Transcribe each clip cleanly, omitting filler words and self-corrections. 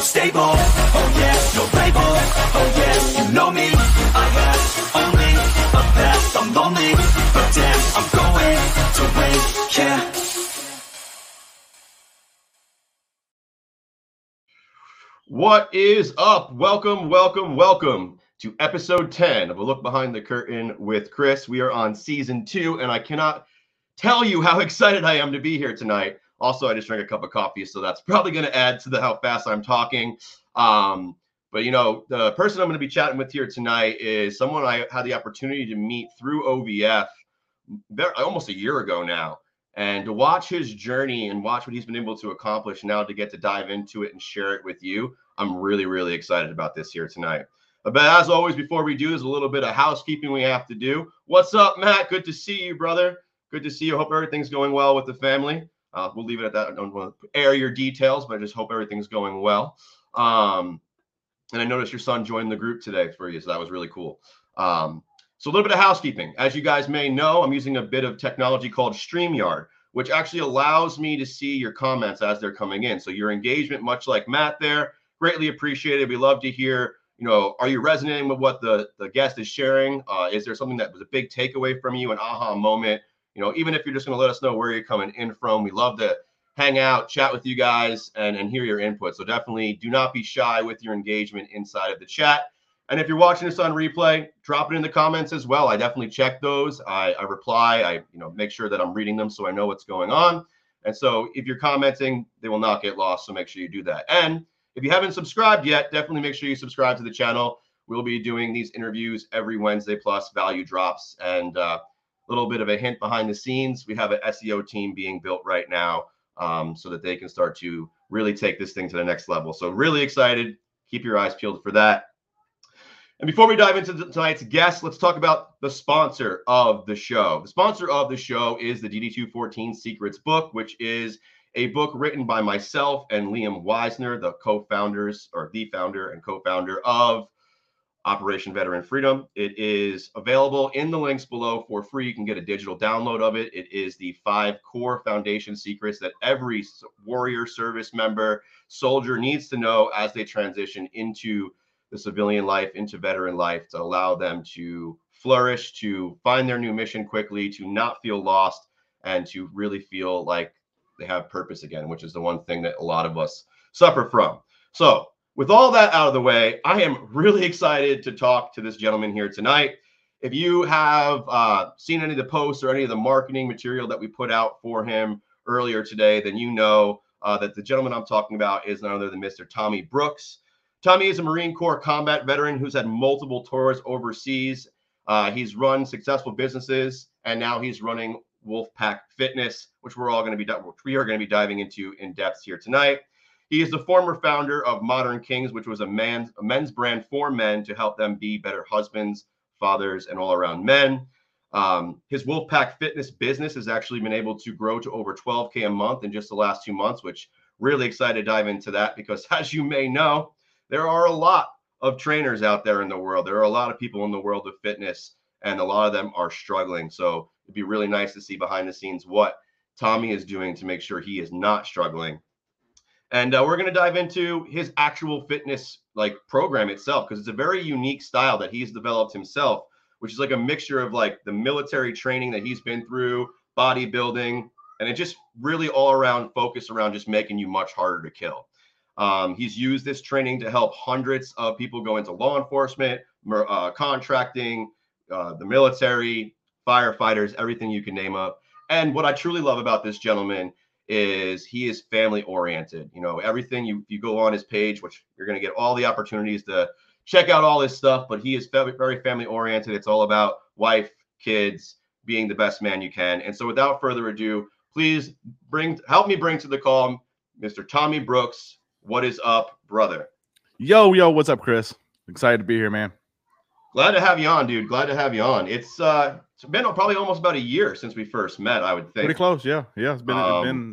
I'm stable, oh yeah, no label, oh yeah, you know me. I have only a path, I'm lonely, but damn, I'm going to win, yeah. What is up? Welcome to episode 10 of A Look Behind the Curtain with Chris. We are on season 2, and I cannot tell you how excited I am to be here tonight. Also, I just drank a cup of coffee, so that's probably going to add to how fast I'm talking. But, you know, the person I'm going to be chatting with here tonight is someone I had the opportunity to meet through OVF almost a year ago now. And to watch his journey and watch what he's been able to accomplish now, to get to dive into it and share it with you, I'm really, really excited about this here tonight. But as always, before we do, there's a little bit of housekeeping we have to do. What's up, Matt? Good to see you, brother. Good to see you. Hope everything's going well with the family. We'll leave it at that. I don't want to air your details, but I just hope everything's going well. And I noticed your son joined the group today for you, so that was really cool. So a little bit of housekeeping. As you guys may know, I'm using a bit of technology called StreamYard, which actually allows me to see your comments as they're coming in. So your engagement, much like Matt there, greatly appreciated. We love to hear, you know, are you resonating with what the guest is sharing? Is there something that was a big takeaway from you, an aha moment? You know, even if you're just going to let us know where you're coming in from, we love to hang out, chat with you guys, and hear your input. So definitely do not be shy with your engagement inside of the chat. And if you're watching this on replay, drop it in the comments as well. I definitely check those. I reply. I make sure that I'm reading them so I know what's going on. And so if you're commenting, they will not get lost. So make sure you do that. And if you haven't subscribed yet, definitely make sure you subscribe to the channel. We'll be doing these interviews every Wednesday, plus value drops. And a little bit of a hint behind the scenes, we have an SEO team being built right now so that they can start to really take this thing to the next level. So really excited. Keep your eyes peeled for that. And before we dive into tonight's guest, let's talk about the sponsor of the show. The sponsor of the show is the DD214 Secrets book, which is a book written by myself and Liam Wisner, the co-founders, or the founder and co-founder of Operation Veteran Freedom. It is available in the links below for free. You can get a digital download of it. It is the 5 core foundation secrets that every warrior, service member, soldier needs to know as they transition into the civilian life, into veteran life, to allow them to flourish, to find their new mission quickly, to not feel lost, and to really feel like they have purpose again, which is the one thing that a lot of us suffer from. So with all that out of the way, I am really excited to talk to this gentleman here tonight. If you have seen any of the posts or any of the marketing material that we put out for him earlier today, then you know that the gentleman I'm talking about is none other than Mr. Tommy Brooks. Tommy is a Marine Corps combat veteran who's had multiple tours overseas. He's run successful businesses, and now he's running Wolfpack Fitness, which we are going to be diving into in depth here tonight. He is the former founder of Modern Kings, which was a men's brand for men to help them be better husbands, fathers, and all-around men. His Wolfpack Fitness business has actually been able to grow to over $12K a month in just the last 2 months, which really excited to dive into that because, as you may know, there are a lot of trainers out there in the world. There are a lot of people in the world of fitness, and a lot of them are struggling. So it'd be really nice to see behind the scenes what Tommy is doing to make sure he is not struggling. And we're going to dive into his actual fitness program itself, because it's a very unique style that he's developed himself, which is like a mixture of like the military training that he's been through, bodybuilding, and it just really all around focus around just making you much harder to kill. He's used this training to help hundreds of people go into law enforcement, contracting, the military, firefighters, everything you can name up. And what I truly love about this gentleman is he is family oriented. You know, everything you go on his page, which you're going to get all the opportunities to check out all his stuff, but he is very family oriented. It's all about wife, kids, being the best man you can. And so without further ado, please help me bring to the call Mr. Tommy Brooks. What is up, brother? Yo, what's up, Chris? Excited to be here, man. Glad to have you on, dude. Glad to have you on. It's been probably almost about a year since we first met, I would think. Pretty close, yeah. It's been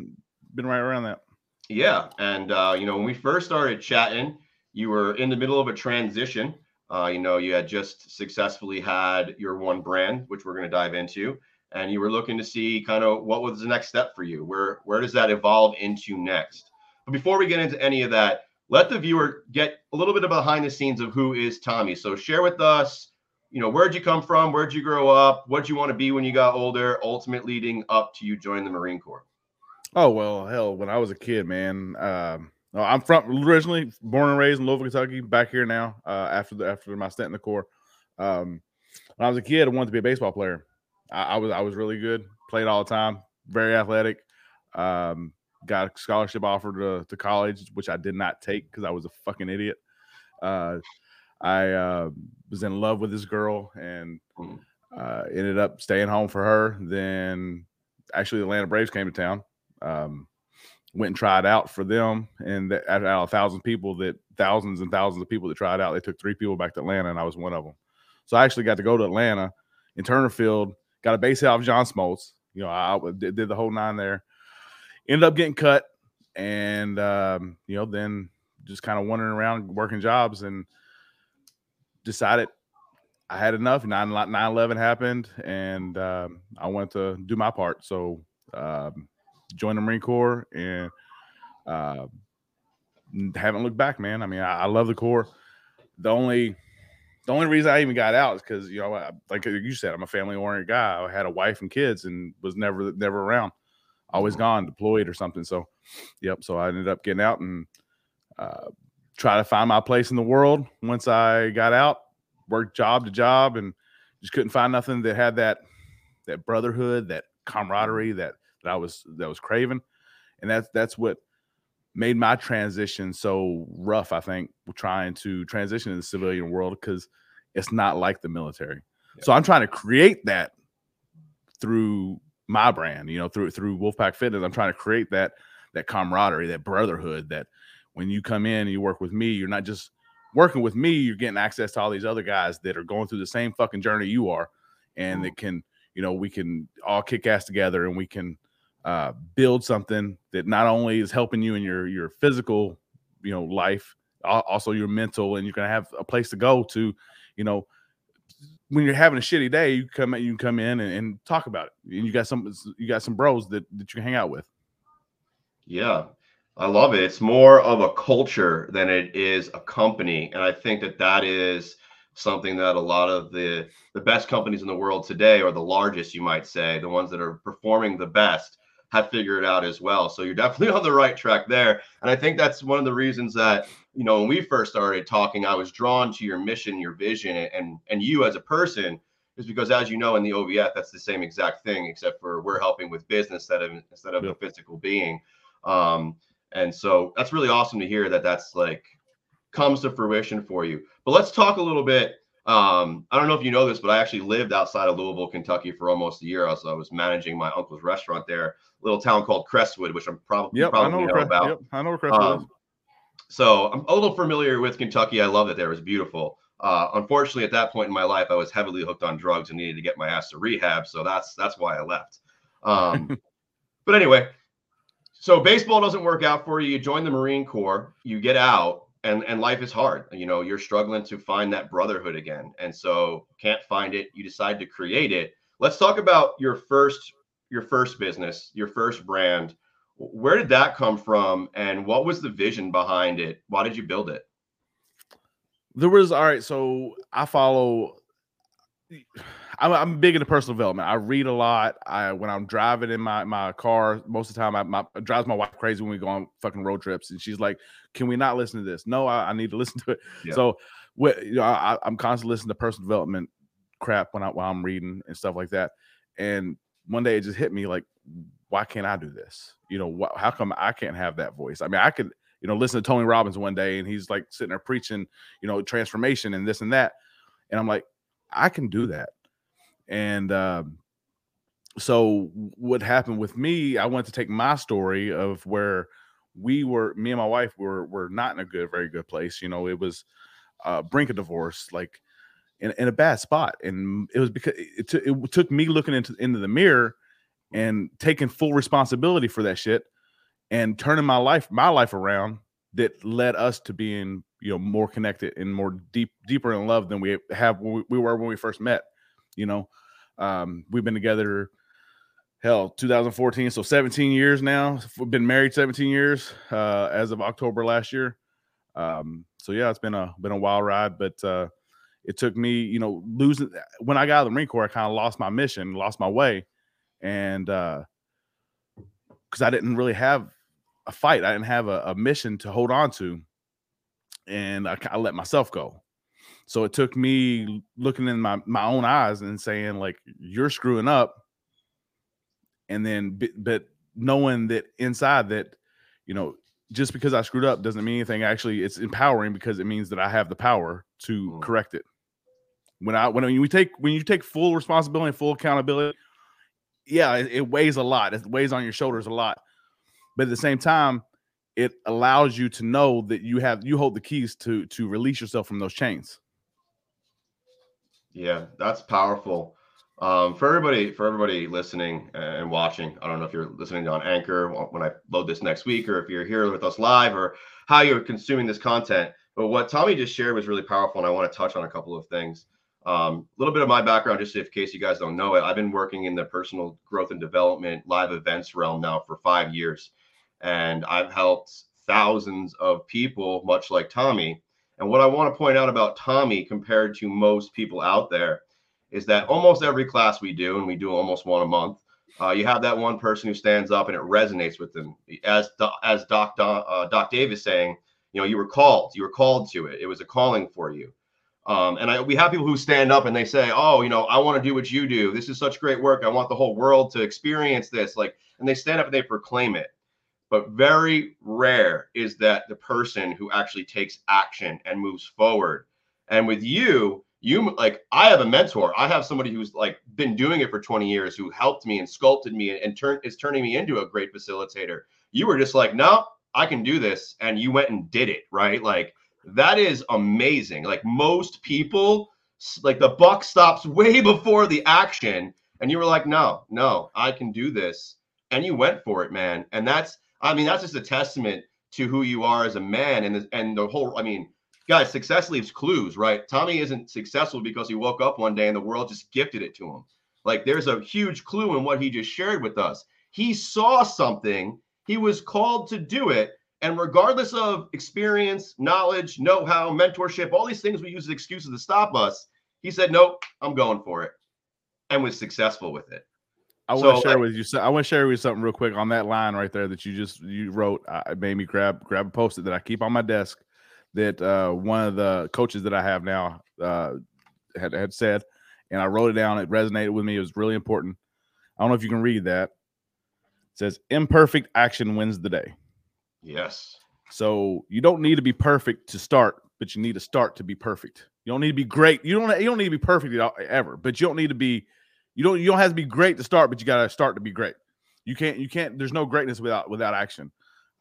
right around that. Yeah, and when we first started chatting, you were in the middle of a transition. You had just successfully had your one brand, which we're going to dive into, and you were looking to see kind of what was the next step for you. Where does that evolve into next? But before we get into any of that, let the viewer get a little bit of behind the scenes of who is Tommy. So share with us, where'd you come from? Where'd you grow up? What'd you want to be when you got older, ultimately leading up to you joining the Marine Corps? Oh, well, hell, when I was a kid, man, I'm originally born and raised in Louisville, Kentucky, back here now, after my stint in the Corps. When I was a kid, I wanted to be a baseball player. I was really good, played all the time, very athletic. Got a scholarship offer to college, which I did not take because I was a fucking idiot. I was in love with this girl and ended up staying home for her. Then actually the Atlanta Braves came to town. Went and tried out for them, and out of 1,000 people, thousands and thousands of people that tried out, they took 3 people back to Atlanta, and I was one of them. So I actually got to go to Atlanta in Turner Field, got a base hit off John Smoltz. I did the whole 9 there. Ended up getting cut, and then just kind of wandering around working jobs, and decided I had enough. 9/11 happened, and I wanted to do my part. So joined the Marine Corps, and haven't looked back, man. I mean, I love the Corps. The only reason I even got out is because, like you said, I'm a family-oriented guy. I had a wife and kids and was never around. Always gone, deployed or something. So, yep. So I ended up getting out and try to find my place in the world. Once I got out, worked job to job, and just couldn't find nothing that had that brotherhood, that camaraderie that I was craving. And that's what made my transition so rough, I think, trying to transition in the civilian world, because it's not like the military. Yeah. So I'm trying to create that through my brand, through Wolfpack Fitness. I'm trying to create that camaraderie, that brotherhood, that when you come in and you work with me, you're not just working with me, you're getting access to all these other guys that are going through the same fucking journey you are. And that can, we can all kick ass together, and we can build something that not only is helping you in your physical, life, also your mental, and you're going to have a place to go to, when you're having a shitty day, you can come in and talk about it. And you got some bros that you can hang out with. Yeah, I love it. It's more of a culture than it is a company. And I think that is something that a lot of the best companies in the world today, or the largest, you might say, the ones that are performing the best, have figured out as well. So you're definitely on the right track there. And I think that's one of the reasons that, when we first started talking, I was drawn to your mission, your vision, and you as a person, is because, as you know, in the OVF, that's the same exact thing, except for we're helping with business instead of a physical being. And so that's really awesome to hear that's like comes to fruition for you. But let's talk a little bit. I don't know if you know this, but I actually lived outside of Louisville, Kentucky for almost a year. I was managing my uncle's restaurant there, a little town called Crestwood, which I'm probably know about. Yep, I know where Crestwood is. So I'm a little familiar with Kentucky. I love it there. It was beautiful. Unfortunately, at that point in my life, I was heavily hooked on drugs and needed to get my ass to rehab. So that's why I left. But anyway, so baseball doesn't work out for you. You join the Marine Corps, you get out, and life is hard. You're struggling to find that brotherhood again. And so can't find it. You decide to create it. Let's talk about your first business, your first brand. Where did that come from, and what was the vision behind it? Why did you build it? So I'm big into personal development. I read a lot. When I'm driving in my car, most of the time it drives my wife crazy when we go on fucking road trips, and she's like, "Can we not listen to this?" No, I need to listen to it. Yeah. So I'm constantly listening to personal development crap while I'm reading and stuff like that. And one day it just hit me like, why can't I do this? How come I can't have that voice? I mean, I could, listen to Tony Robbins one day, and he's like sitting there preaching, transformation and this and that. And I'm like, I can do that. And so what happened with me, I wanted to take my story of where me and my wife were not in a very good place. It was brink of divorce, like in a bad spot. And it was because it took me looking into the mirror and taking full responsibility for that shit and turning my life around, that led us to being, more connected and more deeper in love than we were when we first met. We've been together, 2014, so 17 years now. We've been married 17 years as of October last year. So yeah, it's been a wild ride, but it took me, losing when I got out of the Marine Corps, I kind of lost my mission, lost my way, and because I didn't really have a fight, I didn't have a mission to hold on to, and I let myself go. So it took me looking in my own eyes and saying, like, you're screwing up, and then but knowing that inside that, just because I screwed up doesn't mean anything. Actually, it's empowering because it means that I have the power to correct it. When you take full responsibility and full accountability, yeah, it weighs a lot. It weighs on your shoulders a lot. But at the same time, it allows you to know that you hold the keys to release yourself from those chains. Yeah, that's powerful. For everybody listening and watching, I don't know if you're listening on Anchor when I load this next week, or if you're here with us live, or how you're consuming this content. But what Tommy just shared was really powerful, and I want to touch on a couple of things. A little bit of my background, just in case you guys don't know it. I've been working in the personal growth and development live events realm now for 5 years, and I've helped thousands of people, much like Tommy. And what I want to point out about Tommy compared to most people out there is that almost every class we do, and we do almost one a month, you have that one person who stands up and it resonates with them. As Doc Davis saying, you were called to it. It was a calling for you. We have people who stand up and they say, oh, I want to do what you do. This is such great work. I want the whole world to experience this. And they stand up and they proclaim it. But very rare is that the person who actually takes action and moves forward. And with you I have a mentor. I have somebody who's been doing it for 20 years, who helped me and sculpted me and is turning me into a great facilitator. You were just like, no, I can do this. And you went and did it, right? That is amazing. Most people, the buck stops way before the action. And you were like, no, I can do this. And you went for it, man. And that's just a testament to who you are as a man. And the whole, guys, success leaves clues, right? Tommy isn't successful because he woke up one day and the world just gifted it to him. There's a huge clue in what he just shared with us. He saw something, he was called to do it. And regardless of experience, knowledge, know-how, mentorship, all these things we use as excuses to stop us, he said, nope, I'm going for it, and was successful with it. I want to share with you something real quick on that line right there that you wrote. It made me grab a Post-it that I keep on my desk that one of the coaches that I have now had said, and I wrote it down. It resonated with me. It was really important. I don't know if you can read that. It says, imperfect action wins the day. Yes. So you don't need to be perfect to start, but you need to start to be perfect. You don't need to be great. You don't need to be perfect ever, but you don't need to be. You don't have to be great to start, but you got to start to be great. You can't. There's no greatness without action.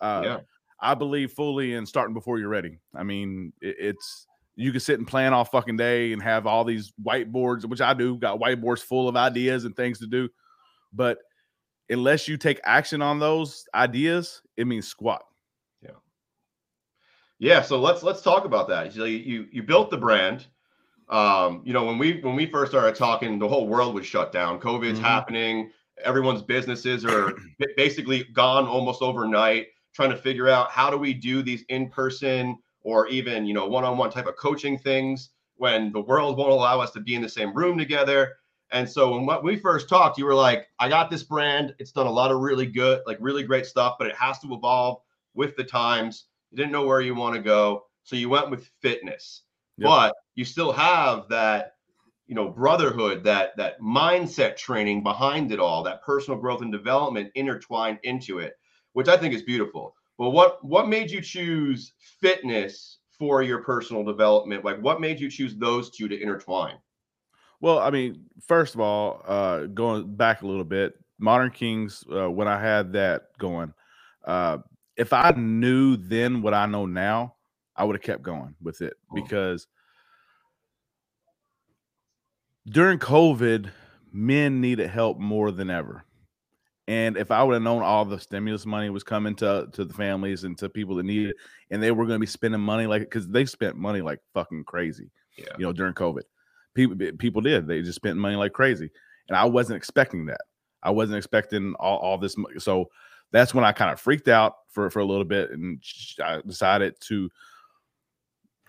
I believe fully in starting before you're ready. It's you can sit and plan all fucking day and have all these whiteboards, which I do. Got whiteboards full of ideas and things to do, but unless you take action on those ideas, it means squat. Yeah. So let's talk about that. You built the brand. When we first started talking, the whole world was shut down. COVID's happening. Everyone's businesses are basically gone almost overnight, trying to figure out how do we do these in-person or even, one-on-one type of coaching things when the world won't allow us to be in the same room together. And so when we first talked, you were like, I got this brand. It's done a lot of really good, really great stuff, but it has to evolve with the times. You didn't know where you want to go. So you went with fitness. Yep. But you still have that, brotherhood, that mindset training behind it all, that personal growth and development intertwined into it, which I think is beautiful. But what made you choose fitness for your personal development? What made you choose those two to intertwine? Well, first of all, going back a little bit, Modern Kings, when I had that going, if I knew then what I know now, I would have kept going with it because during COVID, men needed help more than ever. And if I would have known all the stimulus money was coming to the families and to people that needed it, and they were going to be spending money because they spent money like fucking crazy, during COVID. People did. They just spent money like crazy. And I wasn't expecting that. I wasn't expecting all this money. So that's when I kind of freaked out for a little bit, and I decided to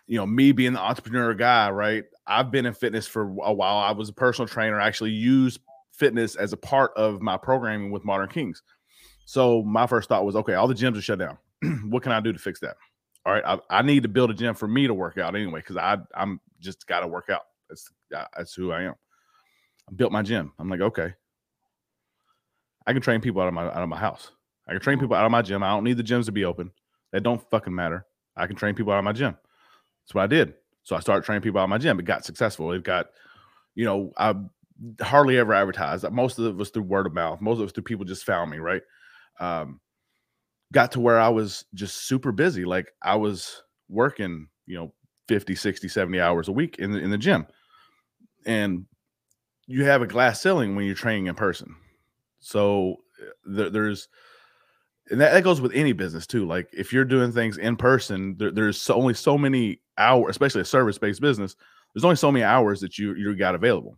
me being the entrepreneur guy, right? I've been in fitness for a while. I was a personal trainer. I actually used fitness as a part of my programming with Modern Kings. So my first thought was, okay, all the gyms are shut down. What can I do to fix that? All right, I need to build a gym for me to work out anyway, because I'm just got to work out. That's who I am. I built my gym. I'm like, okay, I can train people out of my house. I can train people out of my gym. I don't need the gyms to be open. That don't fucking matter. I can train people out of my gym. That's what I did. So I started training people out of my gym. It got successful. It got, I hardly ever advertised. Most of it was through word of mouth. Most of it was through people just found me, right? Got to where I was just super busy. Like I was working, 50, 60, 70 hours a week in the gym. And you have a glass ceiling when you're training in person. So and that goes with any business too. Like if you're doing things in person, there's only so many hours, especially a service-based business. There's only so many hours that you got available.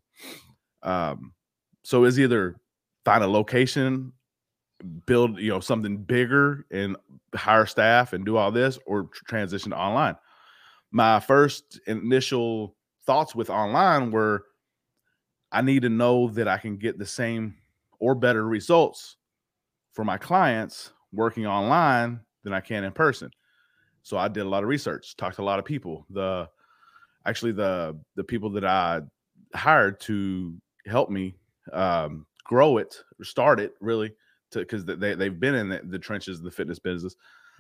So it's either find a location, build something bigger and hire staff and do all this, or transition to online. My first initial thoughts with online were, I need to know that I can get the same or better results for my clients working online than I can in person. So I did a lot of research, talked to a lot of people. The people that I hired to help me grow it, or start it really, because they've been in the trenches of the fitness business.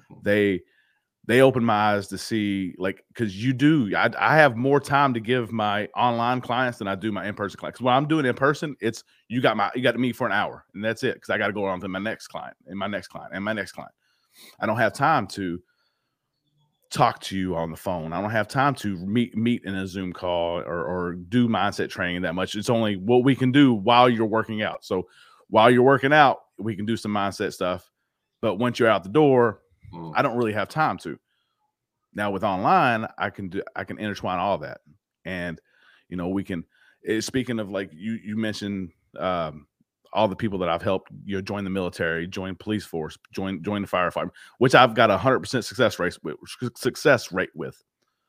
They opened my eyes to see, like, because I have more time to give my online clients than I do my in-person clients. When I'm doing in person, it's you got to meet for an hour and that's it, because I got to go on to my next client and my next client and my next client. I don't have time to talk to you on the phone. I don't have time to meet in a Zoom call or do mindset training that much. It's only what we can do while you're working out. So while you're working out, we can do some mindset stuff. But once you're out the door, I don't really have time to. Now with online, I can intertwine all that. And, we can, speaking of, like you mentioned, all the people that I've helped, join the military, join police force, join the firefighter, which I've got 100% success rate with.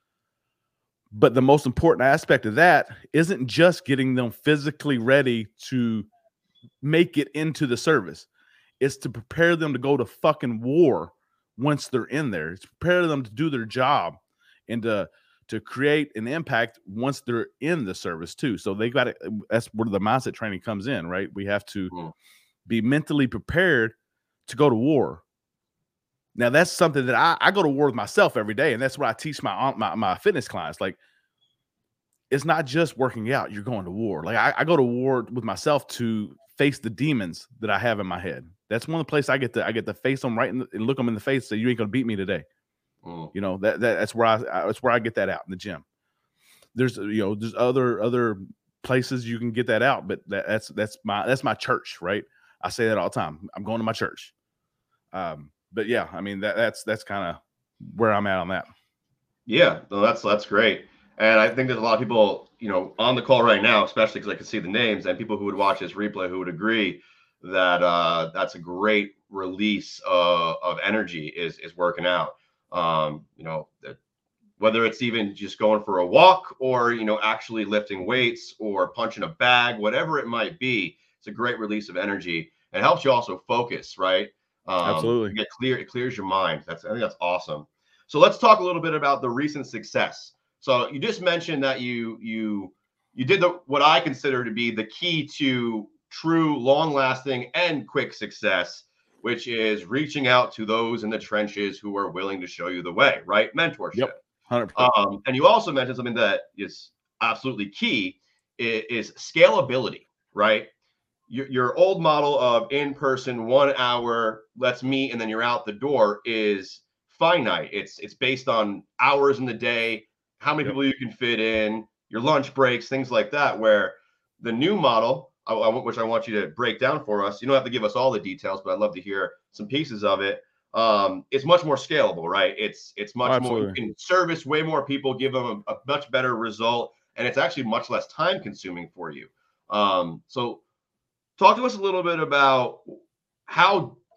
But the most important aspect of that isn't just getting them physically ready to make it into the service. It's to prepare them to go to fucking war once they're in there. It's prepare them to do their job and to create an impact once they're in the service too. So they got it. That's where the mindset training comes in, right? We have to be mentally prepared to go to war. Now that's something that I go to war with myself every day. And that's what I teach my fitness clients. Like, it's not just working out. You're going to war. Like I go to war with myself to face the demons that I have in my head. That's one of the places I get to face them right and look them in the face. So you ain't going to beat me today. That's where I get that out in the gym. There's other places you can get that out, but that's my church, right? I say that all the time. I'm going to my church. But yeah, I mean that's kind of where I'm at on that. Yeah, no, that's great. And I think there's a lot of people, on the call right now, especially because I can see the names, and people who would watch this replay who would agree that that's a great release of energy is working out. Whether it's even just going for a walk or, actually lifting weights or punching a bag, whatever it might be, it's a great release of energy. It helps you also focus, right? Absolutely. Get clear. It clears your mind. I think that's awesome. So let's talk a little bit about the recent success. So you just mentioned that you did what I consider to be the key to true, long-lasting, and quick success, which is reaching out to those in the trenches who are willing to show you the way, right? Mentorship. Yep, 100%. And you also mentioned something that is absolutely key is scalability, right? Your old model of in-person 1 hour, let's meet, and then you're out the door is finite. It's based on hours in the day, how many people you can fit in, your lunch breaks, things like that, where the new model, which I want you to break down for us, you don't have to give us all the details, but I'd love to hear some pieces of it. It's much more scalable, right? It's much more, you can service way more people, give them a much better result, and it's actually much less time consuming for you. So talk to us a little bit about how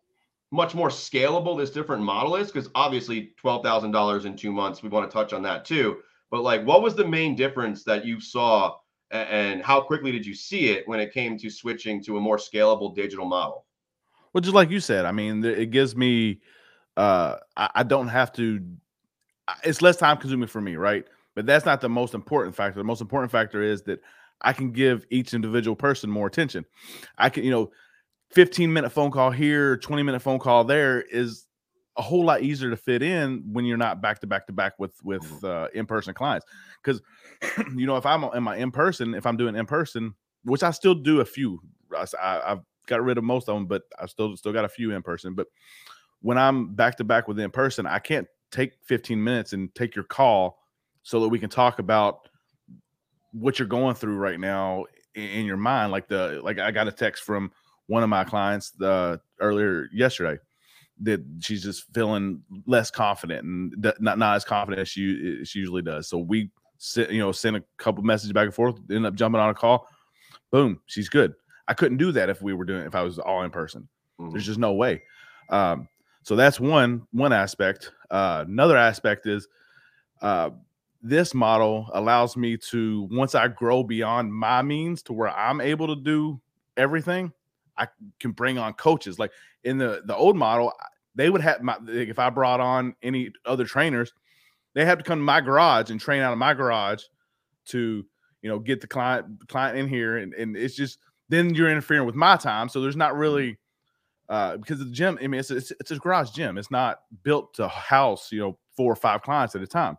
much more scalable this different model is? Because obviously $12,000 in 2 months, we want to touch on that too. But like, what was the main difference that you saw, and how quickly did you see it when it came to switching to a more scalable digital model? Well, just like you said, I mean, it gives me, I don't have to, it's less time consuming for me, right? But that's not the most important factor. The most important factor is that I can give each individual person more attention. I can, 15-minute phone call here, 20-minute phone call there is a whole lot easier to fit in when you're not back to back to back with in-person clients. Because if I'm in my in-person, if I'm doing in-person, which I still do a few, I've got rid of most of them, but I still got a few in-person. But when I'm back to back with in-person, I can't take 15 minutes and take your call so that we can talk about what you're going through right now in your mind. Like I got a text from one of my clients earlier yesterday that she's just feeling less confident and not as confident as she usually does. So we send a couple messages back and forth, end up jumping on a call. Boom, she's good. I couldn't do that if I was all in person. There's just no way. So that's one aspect. Another aspect is this model allows me to, once I grow beyond my means to where I'm able to do everything, I can bring on coaches. Like in the old model, they would have if I brought on any other trainers, they have to come to my garage and train out of my garage to, get the client in here. And it's just, then you're interfering with my time. So there's not really, because the gym, I mean, it's a garage gym. It's not built to house, 4 or 5 clients at a time.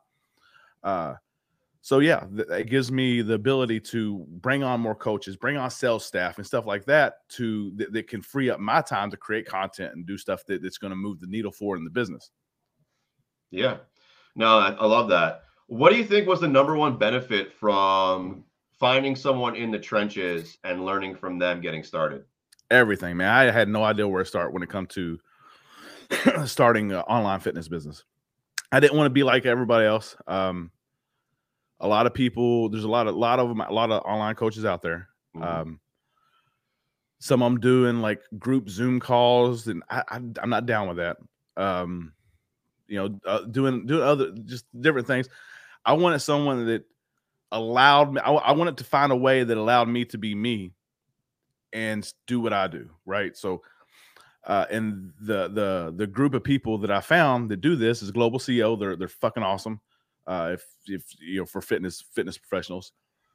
So yeah, it gives me the ability to bring on more coaches, bring on sales staff and stuff like that that can free up my time to create content and do stuff that's going to move the needle forward in the business. Yeah, no, I love that. What do you think was the number one benefit from finding someone in the trenches and learning from them getting started? Everything, man. I had no idea where to start when it comes to starting an online fitness business. I didn't want to be like everybody else. A lot of people, there's a lot of online coaches out there. Some of them doing like group Zoom calls, and I'm not down with that. Doing other just different things. I wanted someone that allowed me. I wanted to find a way that allowed me to be me and do what I do, right? So, and the group of people that I found that do this is Global CEO. They're fucking awesome. If for fitness professionals,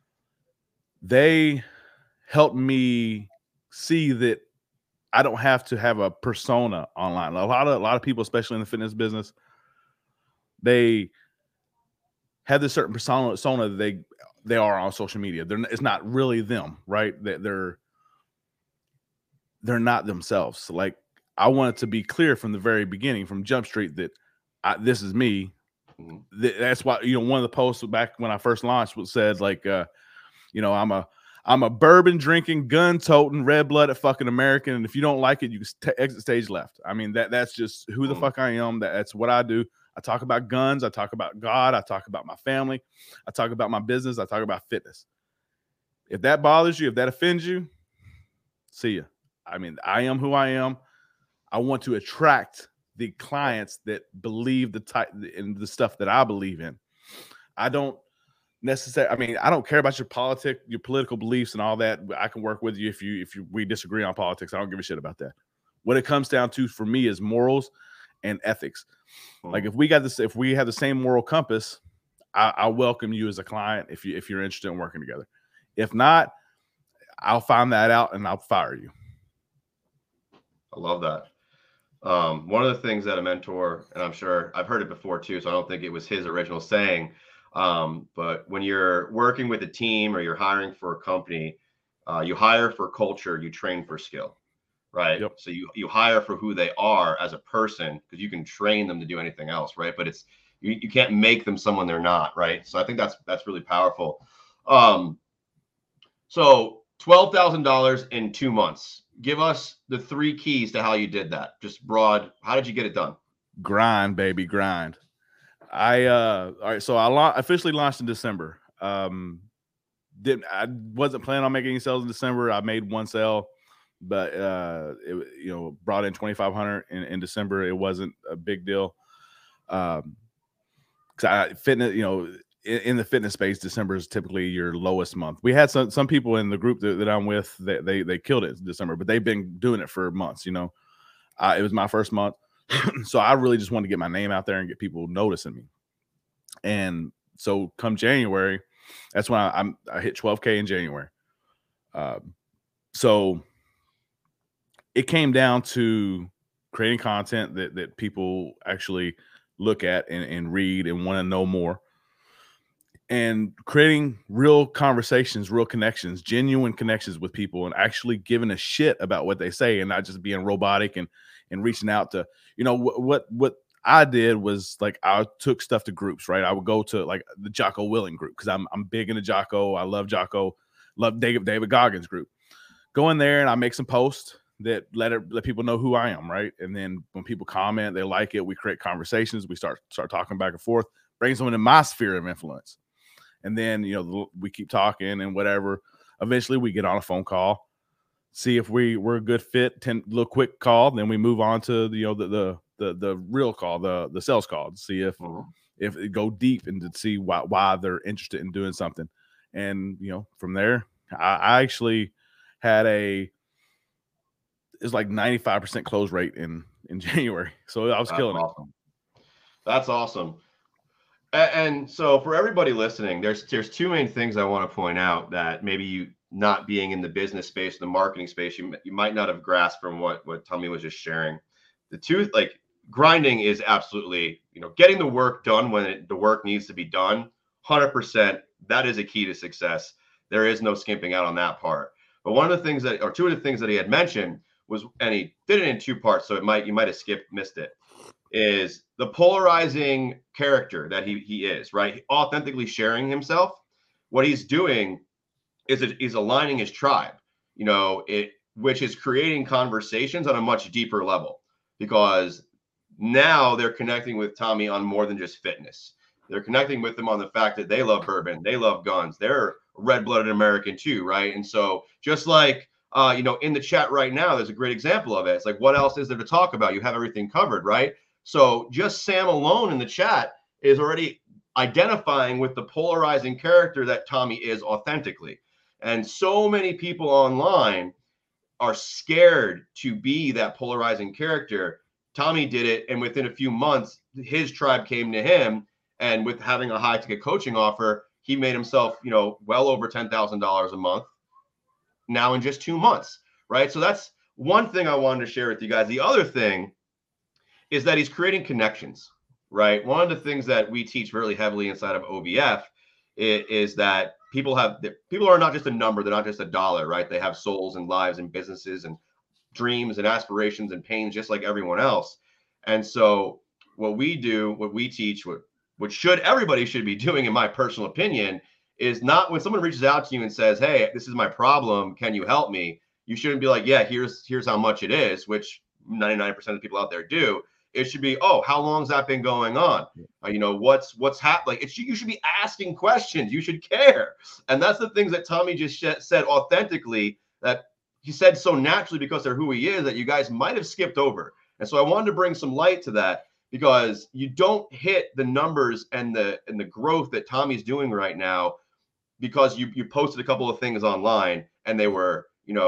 they help me see that I don't have to have a persona online. A lot of people, especially in the fitness business, they have this certain persona that they are on social media. It's not really them, right? They're not themselves. So like, I want it to be clear from the very beginning, from Jump Street, that this is me. That's why, one of the posts back when I first launched said like, I'm a bourbon drinking, gun toting, red blooded fucking American. And if you don't like it, you can exit stage left. I mean, that's just who the fuck I am. That's what I do. I talk about guns. I talk about God. I talk about my family. I talk about my business. I talk about fitness. If that bothers you, if that offends you, see ya. I mean, I am who I am. I want to attract the clients that believe in the stuff that I believe in. I don't necessarily, I mean, I don't care about your political beliefs and all that. I can work with you if we disagree on politics. I don't give a shit about that. What it comes down to for me is morals and ethics. Like if we have the same moral compass, I welcome you as a client if you're interested in working together. If not, I'll find that out and I'll fire you. I love that. One of the things that a mentor, and I'm sure I've heard it before too, so I don't think it was his original saying, but when you're working with a team or you're hiring for a company, you hire for culture, you train for skill, right? Yep. So you hire for who they are as a person, because you can train them to do anything else, right? But it's you can't make them someone they're not, right? So I think that's really powerful. So $12,000 in 2 months. Give us the 3 keys to how you did that. Just broad. How did you get it done? Grind, baby, grind. All right. So I officially launched in December. I wasn't planning on making any sales in December. I made 1 sale. but brought in 2,500 in December. It wasn't a big deal. Fitness, in the fitness space, December is typically your lowest month. We had some people in the group that I'm with that they killed it in December, but they've been doing it for months. It was my first month, so I really just wanted to get my name out there and get people noticing me. And so come January, that's when I hit 12K in January. So it came down to creating content that people actually look at and read and want to know more, and creating real conversations, real connections, genuine connections with people, and actually giving a shit about what they say and not just being robotic and reaching out to, what I did was, like, I took stuff to groups, right? I would go to like the Jocko Willing group because I'm big into Jocko. I love Jocko, love David Goggins group. Go in there and I make some posts that let people know who I am, right? And then when people comment, they like it, we create conversations, we start talking back and forth, bring someone in my sphere of influence. And then, we keep talking and whatever. Eventually we get on a phone call, see if we're a good fit, little quick call. Then we move on to the real call, the sales call, to see if it go deep and to see why they're interested in doing something. And, from there, I actually had it's like 95% close rate in January. So I was killing it. That's awesome. And so for everybody listening, there's two main things I want to point out that maybe you not being in the business space, the marketing space, you might not have grasped from what Tommy was just sharing. The two, like, grinding is absolutely, getting the work done when the work needs to be done. 100%. That is a key to success. There is no skimping out on that part. But two of the things that he had mentioned was, and he did it in two parts, so you might have missed it, is the polarizing character that he is, right? Authentically sharing himself. What he's doing is he's aligning his tribe, which is creating conversations on a much deeper level, because now they're connecting with Tommy on more than just fitness. They're connecting with him on the fact that they love bourbon, they love guns, they're red-blooded American too, right? And so just like in the chat right now, there's a great example of it. It's like, what else is there to talk about? You have everything covered, right? So just Sam alone in the chat is already identifying with the polarizing character that Tommy is authentically. And so many people online are scared to be that polarizing character. Tommy did it, and within a few months, his tribe came to him, and with having a high-ticket coaching offer, he made himself, well over $10,000 a month now in just 2 months, right? So that's one thing I wanted to share with you guys. The other thing is that he's creating connections, right? One of the things that we teach really heavily inside of OBF is that people are not just a number, they're not just a dollar, right? They have souls and lives and businesses and dreams and aspirations and pains just like everyone else. And so what we do, what we teach, what everybody should be doing, in my personal opinion, is not when someone reaches out to you and says, hey, this is my problem, can you help me? You shouldn't be like, yeah, here's how much it is, which 99% of the people out there do. It should be, oh, how long's that been going on? What's happening? You should be asking questions. You should care. And that's the things that Tommy just said authentically, that he said so naturally because they're who he is, that you guys might have skipped over. And so I wanted to bring some light to that, because you don't hit the numbers and the growth that Tommy's doing right now because you posted a couple of things online and they were,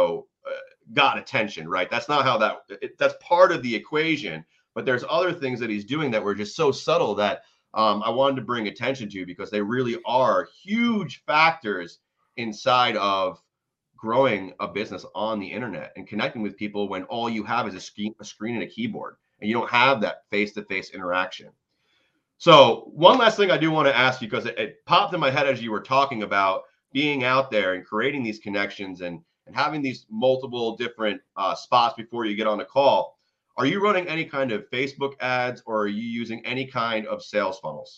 got attention, right? That's not how that's part of the equation. But there's other things that he's doing that were just so subtle that I wanted to bring attention to, because they really are huge factors inside of growing a business on the internet and connecting with people when all you have is a screen and a keyboard, and you don't have that face-to-face interaction. So one last thing I do want to ask you, because it popped in my head as you were talking about being out there and creating these connections and having these multiple different spots before you get on a call. Are you running any kind of Facebook ads, or are you using any kind of sales funnels?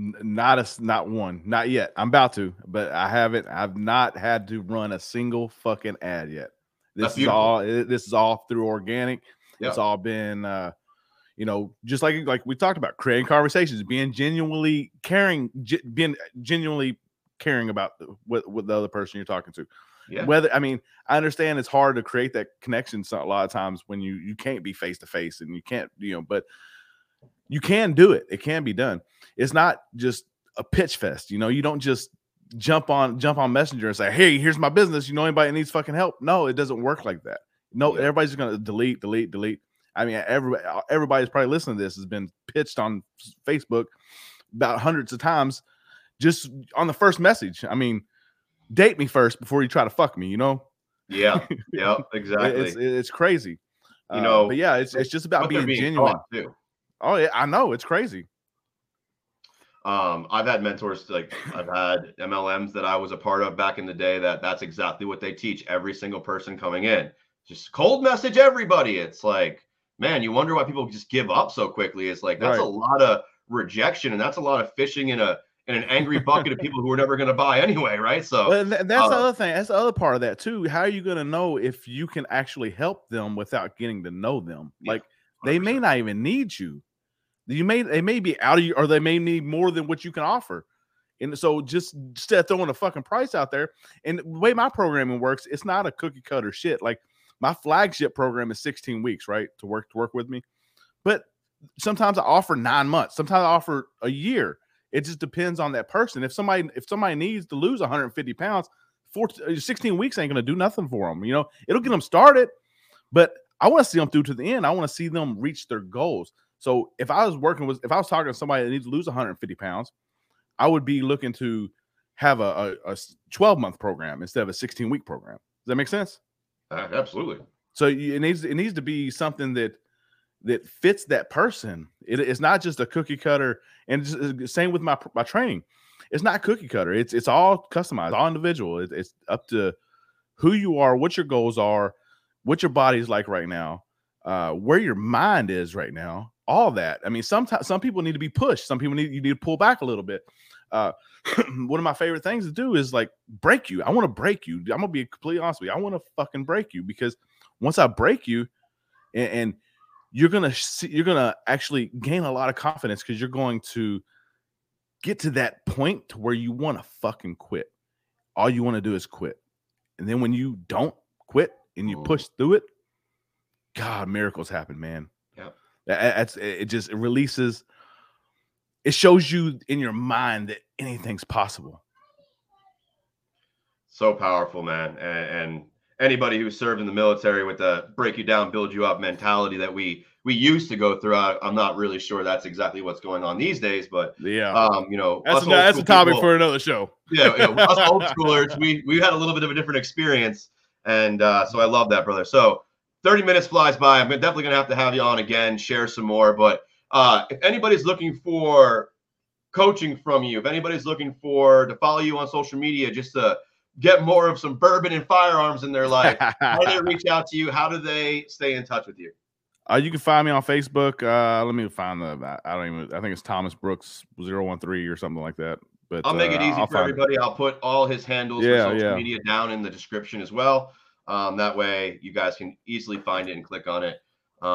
Not one, not yet. I'm about to, but I've not had to run a single fucking ad yet. This is all through organic. Yep. It's all been, just like we talked about, creating conversations, being genuinely caring about what the other person you're talking to. Yeah. Whether, I mean, I understand it's hard to create that connection a lot of times when you can't be face to face and you can't, but you can do it. It can be done. It's not just a pitch fest. You don't just jump on Messenger and say, hey, here's my business. Anybody that needs fucking help. No, it doesn't work like that. No, Yeah. Everybody's going to delete. I mean, everybody's probably listening to this has been pitched on Facebook about hundreds of times just on the first message. I mean, date me first before you try to fuck me, Yeah. Yeah, exactly. It's crazy. But yeah, it's just about being genuine too. Oh yeah, I know, it's crazy. I've had mentors, like I've had MLMs that I was a part of back in the day that's exactly what they teach every single person coming in. Just cold message everybody. It's like, man, you wonder why people just give up so quickly. It's like, that's Right. a lot of rejection, and that's a lot of fishing in an angry bucket of people who are never going to buy anyway, right? So Well, and that's the other thing. That's the other part of that too. How are you going to know if you can actually help them without getting to know them? Yeah, Like they may 100%. not even need you. They may be out of you, or they may need more than what you can offer. And so just instead of throwing a fucking price out there, and the way my programming works, it's not a cookie cutter shit. Like my flagship program is 16 weeks, right? To work with me. But sometimes I offer 9 months, sometimes I offer a year. It just depends on that person. If somebody needs to lose 150 pounds, 16 weeks ain't gonna do nothing for them. It'll get them started, but I want to see them through to the end. I want to see them reach their goals. So if I was talking to somebody that needs to lose 150 pounds, I would be looking to have a 12-month program instead of a 16-week program. Does that make sense? Absolutely. So it needs to be something that fits that person. It's not just a cookie cutter. And it's same with my training. It's not cookie cutter. It's all customized, all individual. It's up to who you are, what your goals are, what your body's like right now, where your mind is right now. All that. I mean, sometimes some people need to be pushed. Some people you need to pull back a little bit. One of my favorite things to do is like break you. I want to break you. I'm gonna be completely honest with you. I want to fucking break you, because once I break you, and you're gonna actually gain a lot of confidence, because you're going to get to that point to where you want to fucking quit. All you want to do is quit, and then when you don't quit and you push through it, God, miracles happen, man. Yeah, it releases. It shows you in your mind that anything's possible. So powerful, man. And anybody who served in the military with the break you down, build you up mentality that we used to go through, I'm not really sure that's exactly what's going on these days, but yeah, that's a topic for another show. Yeah, us old schoolers, we had a little bit of a different experience, and so I love that, brother. So 30 minutes flies by. I'm definitely gonna have to have you on again, share some more. But if anybody's looking for coaching from you, if anybody's looking to follow you on social media, just to get more of some bourbon and firearms in their life, how do they reach out to you? How do they stay in touch with you? You can find me on Facebook. Let me find I think it's Thomas Brooks 013 or something like that. But I'll make it easy for everybody. I'll put all his handles for social media down in the description as well. That way you guys can easily find it and click on it.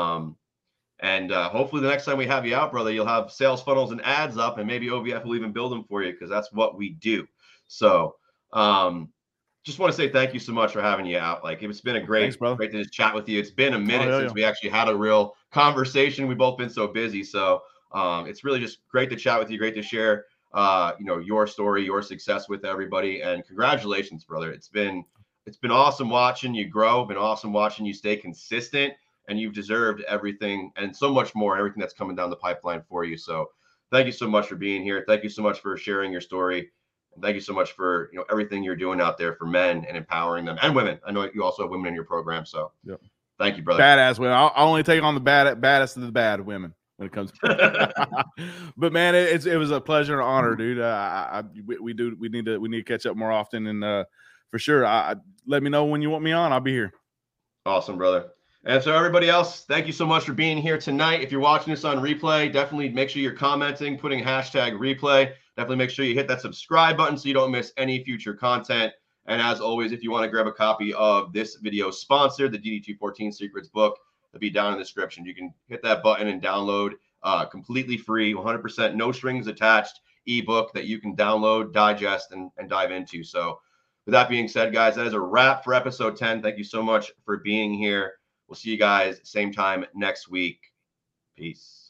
And hopefully the next time we have you out, brother, you'll have sales funnels and ads up, and maybe OVF will even build them for you, because that's what we do. So just want to say thank you so much for having you out. Like, it's been a great to just chat with you. It's been a minute since we actually had a real conversation. We've both been so busy. So it's really just great to chat with you. Great to share, your story, your success with everybody. And congratulations, brother. It's been awesome watching you grow. Been awesome watching you stay consistent. And you've deserved everything and so much more, everything that's coming down the pipeline for you. So thank you so much for being here. Thank you so much for sharing your story. And thank you so much for everything you're doing out there for men and empowering them, and women. I know you also have women in your program. So Thank you, brother. Badass women. I only take on the baddest of the bad women when it comes to but man, it was a pleasure and honor, dude. We need to catch up more often, and for sure, let me know when you want me on. I'll be here. Awesome, brother. And so everybody else, thank you so much for being here tonight. If you're watching this on replay, definitely make sure you're commenting, putting hashtag replay. Definitely make sure you hit that subscribe button so you don't miss any future content. And as always, if you want to grab a copy of this video sponsor, the DD214 Secrets book, it'll be down in the description. You can hit that button and download completely free, 100% no strings attached ebook that you can download, digest, and dive into. So With that being said, guys, that is a wrap for episode 10. Thank you so much for being here. We'll see you guys same time next week. Peace.